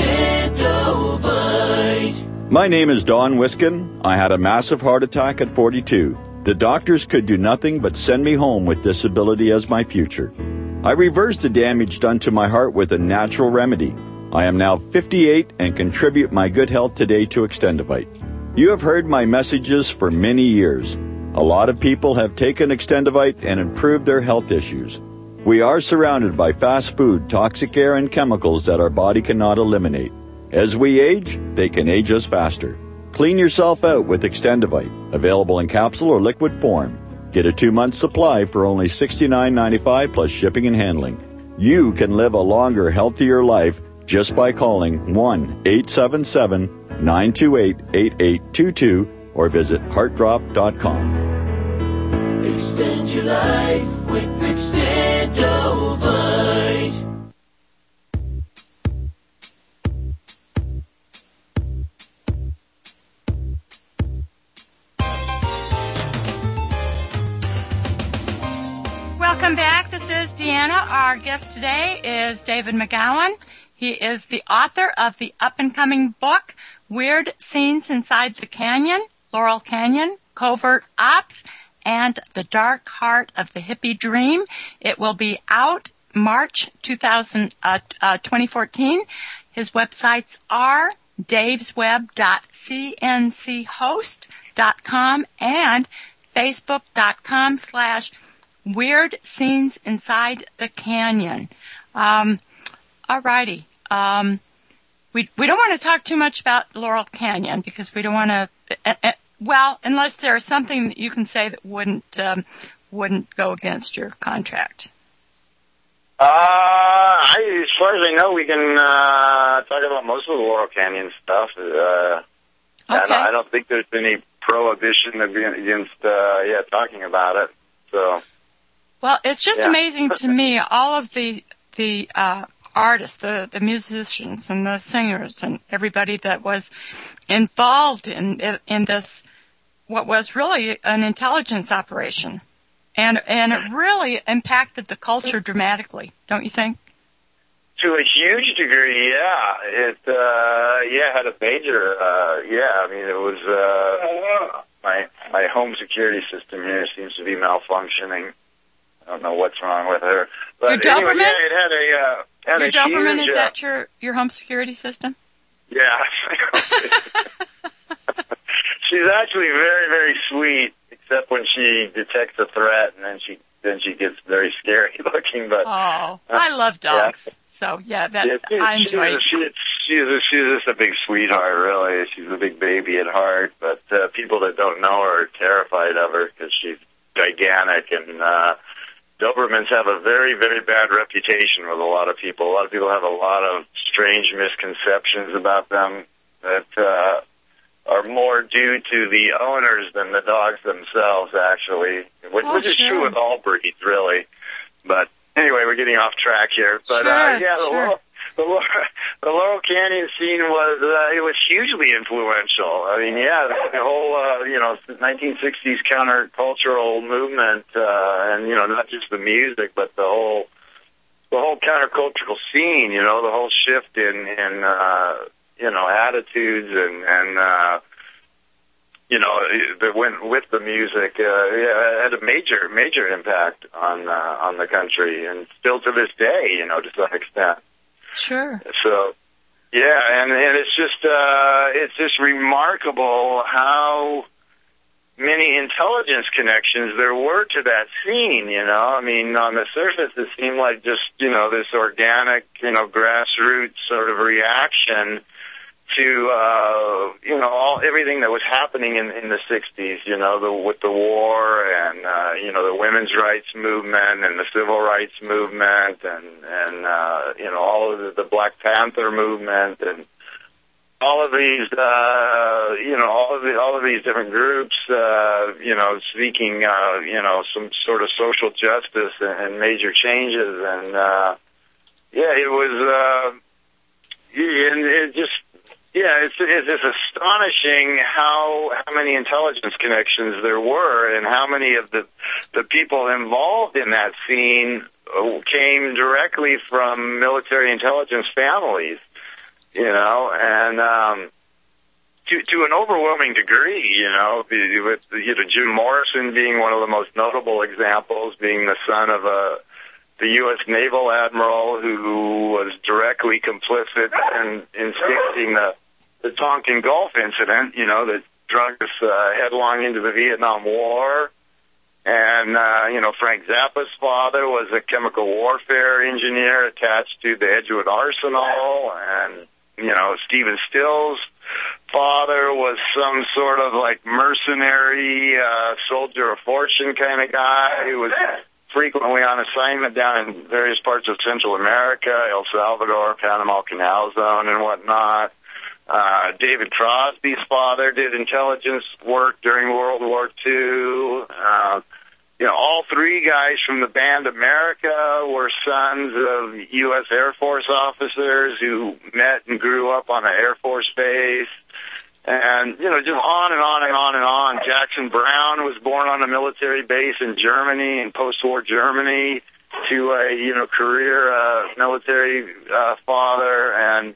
Extendovite. My name is Don Wiskin. I had a massive heart attack at forty-two. The doctors could do nothing but send me home with disability as my future. I reversed the damage done to my heart with a natural remedy. I am now fifty-eight and contribute my good health today to Extendovite. You have heard my messages for many years. A lot of people have taken Extendovite and improved their health issues. We are surrounded by fast food, toxic air, and chemicals that our body cannot eliminate. As we age, they can age us faster. Clean yourself out with Extendovite, available in capsule or liquid form. Get a two-month supply for only sixty-nine ninety-five plus shipping and handling. You can live a longer, healthier life just by calling one eight seven seven, nine two eight, eight eight two two or visit heart drop dot com. Extend your life with Extendovite. Welcome back. This is Deanna. Our guest today is David McGowan. He is the author of the up-and-coming book, Weird Scenes Inside the Canyon, Laurel Canyon, Covert Ops, and The Dark Heart of the Hippie Dream. It will be out March two thousand, uh, uh, twenty fourteen. His websites are davesweb dot c n c host dot com and facebook.com slash Weird Scenes Inside the Canyon. Um, all righty. Um, we we don't want to talk too much about Laurel Canyon because we don't want to. Uh, uh, well, unless there's something that you can say that wouldn't um, wouldn't go against your contract. Uh, I, as far as I know, we can uh, talk about most of the Laurel Canyon stuff. Uh, okay. I don't, I don't think there's any prohibition against uh, yeah talking about it. So. Well, it's just yeah. amazing to me, all of the the uh, artists, the, the musicians and the singers and everybody that was involved in in this, what was really an intelligence operation. And and it really impacted the culture dramatically, don't you think? To a huge degree, yeah. It, uh, yeah, had a major, uh, yeah, I mean, it was, uh, my, my home security system here seems to be malfunctioning. I don't know what's wrong with her. But your anyway, Doberman? yeah, it had a, uh, had your a Doberman, huge, is uh, that your, your home security system? Yeah. She's actually very, very sweet, except when she detects a threat, and then she then she gets very scary looking. But oh, I love dogs. Yeah. So yeah, that yeah, she, I enjoy. She, she, she's a, she's just a big sweetheart, really. She's a big baby at heart. But uh, people that don't know her are terrified of her because she's gigantic, and uh, Dobermans have a very, very bad reputation with a lot of people. A lot of people have a lot of strange misconceptions about them that uh, are more due to the owners than the dogs themselves, actually, which, oh, which is sure. true with all breeds, really. But anyway, we're getting off track here. But sure, uh, yeah, the, sure. Laurel, the, Laurel, the Laurel Canyon scene was uh, it was hugely influential. I mean, yeah, the whole uh, you know nineteen sixties countercultural movement, uh, and you know not just the music, but the whole the whole countercultural scene. You know, the whole shift in in uh, you know attitudes and and. Uh, You know, that went with the music. Uh, yeah, had a major, major impact on uh, on the country, and still to this day, you know, to some extent. Sure. So, yeah, and, and it's just uh, it's just remarkable how many intelligence connections there were to that scene. You know, I mean, on the surface, it seemed like just you know this organic, you know, grassroots sort of reaction to uh, you know all everything that was happening in, in the sixties, you know, the, with the war and uh, you know the women's rights movement and the civil rights movement and and uh, you know all of the, the Black Panther movement and all of these uh, you know all of the all of these different groups uh, you know seeking uh, you know some sort of social justice and, and major changes and uh, yeah, it was uh, and it just. Yeah, it's, it's it's astonishing how how many intelligence connections there were, and how many of the the people involved in that scene came directly from military intelligence families, you know, and um, to to an overwhelming degree, you know, with you know Jim Morrison being one of the most notable examples, being the son of a the U S naval admiral who was directly complicit in instigating the, the Tonkin Gulf incident, you know, that dragged us uh, headlong into the Vietnam War. And, uh, you know, Frank Zappa's father was a chemical warfare engineer attached to the Edgewood Arsenal. And, you know, Stephen Stills' father was some sort of, like, mercenary, uh, soldier of fortune kind of guy who was frequently on assignment down in various parts of Central America, El Salvador, Panama Canal Zone, and whatnot. Uh, David Crosby's father did intelligence work during World War Two. Uh, you know, all three guys from the Band America were sons of U S Air Force officers who met and grew up on an Air Force base. And, you know, just on and on and on and on. Jackson Brown was born on a military base in Germany, in post-war Germany, to a, you know, career uh, military uh, father. And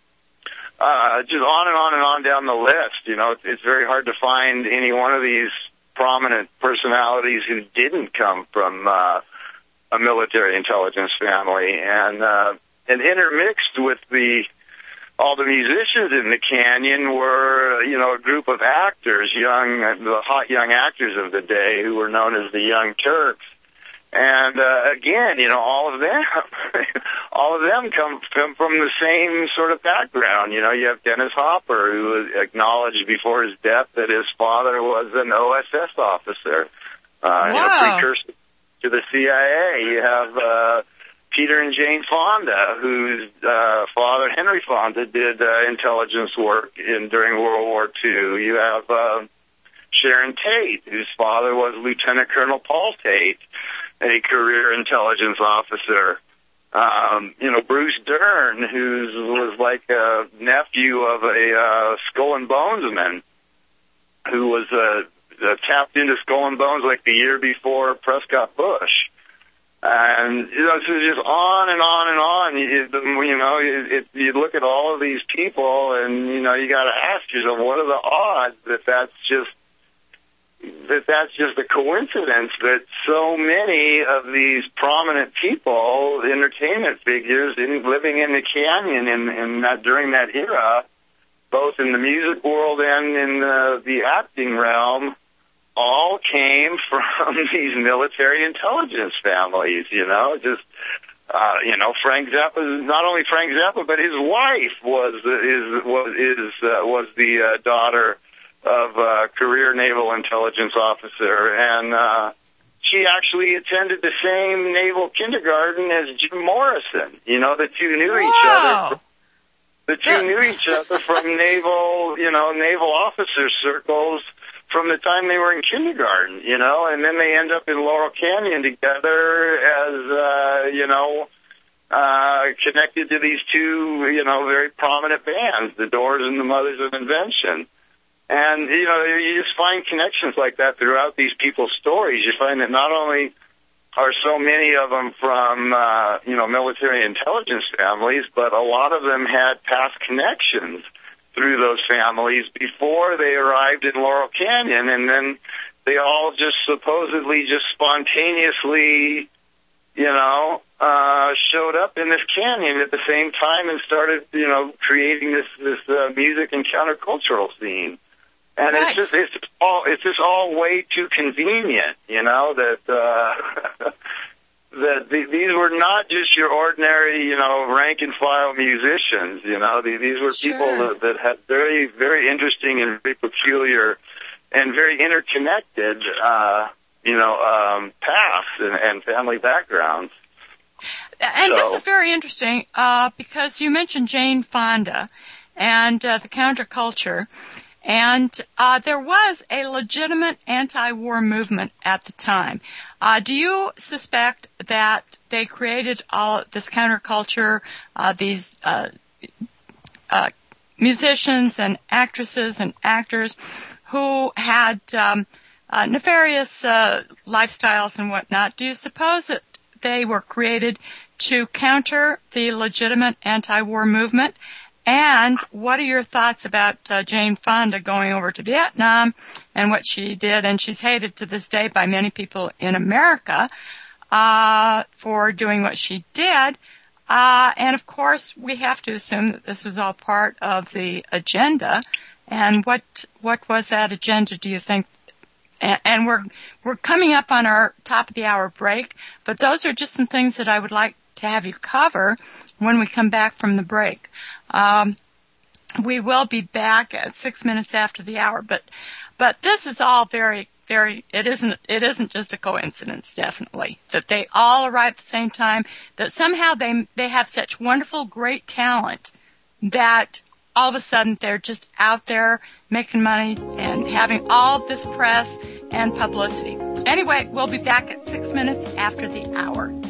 uh, just on and on and on down the list. You know, it's, it's very hard to find any one of these prominent personalities who didn't come from uh, a military intelligence family. And, uh, and intermixed with the all the musicians in the canyon were, you know, a group of actors, young, the hot young actors of the day who were known as the Young Turks. And, uh, again, you know, all of them, all of them come, come from the same sort of background. You know, you have Dennis Hopper, who acknowledged before his death that his father was an O S S officer, uh, wow. you know, precursor to the C I A. You have, uh, Peter and Jane Fonda, whose uh, father, Henry Fonda, did uh, intelligence work in during World War Two. You have uh, Sharon Tate, whose father was Lieutenant Colonel Paul Tate, a career intelligence officer. Um, you know, Bruce Dern, who was like a nephew of a uh, Skull and Bonesman, who was uh, uh, tapped into Skull and Bones like the year before Prescott Bush. And, you know, so just on and on and on. You, you know, it, it, you look at all of these people and, you know, you got to ask yourself, what are the odds that that's just, that that's just a coincidence that so many of these prominent people, entertainment figures, in, living in the canyon in, in that, during that era, both in the music world and in the, the acting realm, all came from these military intelligence families, you know, just, uh, you know, Frank Zappa, not only Frank Zappa, but his wife was, is, was, is, uh, was the, uh, daughter of a career naval intelligence officer, and, uh, she actually attended the same naval kindergarten as Jim Morrison. You know, the two knew each Whoa. other. The two knew each other from naval, you know, naval officer circles from the time they were in kindergarten, you know, and then they end up in Laurel Canyon together as, uh, you know, uh, connected to these two, you know, very prominent bands, the Doors and the Mothers of Invention. And, you know, you just find connections like that throughout these people's stories. You find that not only are so many of them from, uh, you know, military intelligence families, but a lot of them had past connections through those families before they arrived in Laurel Canyon, and then they all just supposedly just spontaneously, you know, uh, showed up in this canyon at the same time and started, you know, creating this, this, uh, music and countercultural scene. And right. it's just, it's just all, it's just all way too convenient, you know, that, uh, that the, these were not just your ordinary, you know, rank and file musicians, you know, these, these were Sure. people that, that had very, very interesting and very peculiar and very interconnected, uh, you know, um, paths and, and family backgrounds. And so, this is very interesting, uh, because you mentioned Jane Fonda and, uh, the counterculture. And uh, there was a legitimate anti-war movement at the time. Uh, do you suspect that they created all this counterculture, uh, these uh, uh, musicians and actresses and actors who had um, uh, nefarious uh, lifestyles and whatnot? Do you suppose that they were created to counter the legitimate anti-war movement? And what are your thoughts about uh, Jane Fonda going over to Vietnam and what she did? And she's hated to this day by many people in America uh, for doing what she did. Uh, and, of course, we have to assume that this was all part of the agenda. And what what was that agenda, do you think? And, and we're we're coming up on our top of the hour break, but those are just some things that I would like to have you cover when we come back from the break. Um, we will be back at six minutes after the hour, but, but this is all very, very, it isn't, it isn't just a coincidence, definitely, that they all arrive at the same time, that somehow they, they have such wonderful, great talent that all of a sudden they're just out there making money and having all of this press and publicity. Anyway, we'll be back at six minutes after the hour.